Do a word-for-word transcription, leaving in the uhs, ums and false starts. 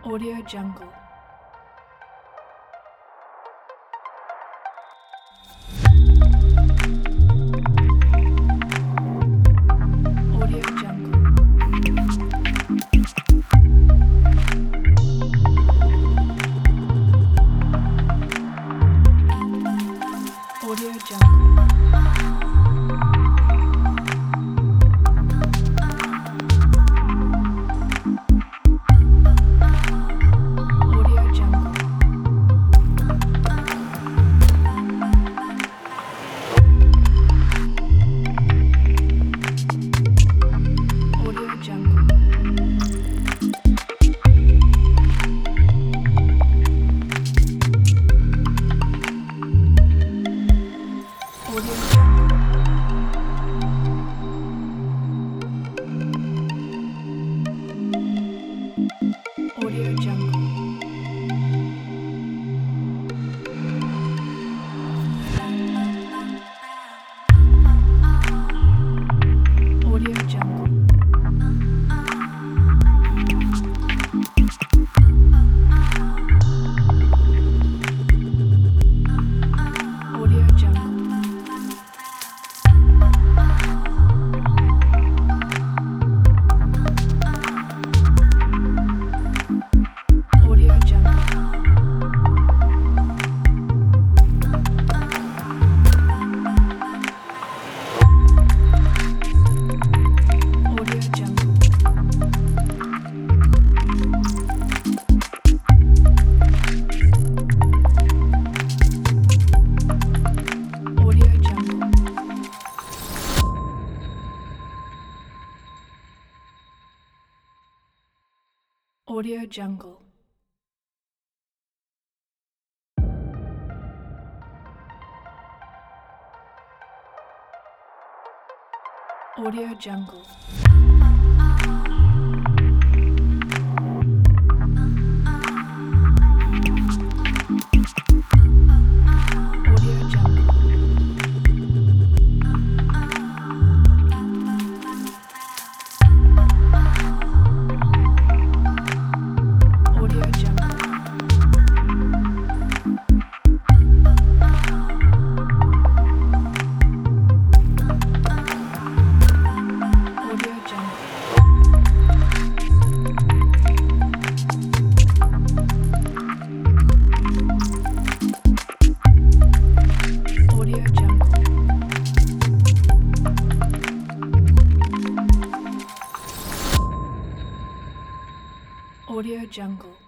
Audio Jungle. Audio Jungle. Audio Jungle. Audio Jungle. Audio Jungle. Audio Jungle. Audio Jungle. Audio Jungle. Audio Jungle. Audio Jungle. Audio Jungle. Audio Jungle. Audio Jungle. Audio Jungle. Audio Jungle. Audio Jungle.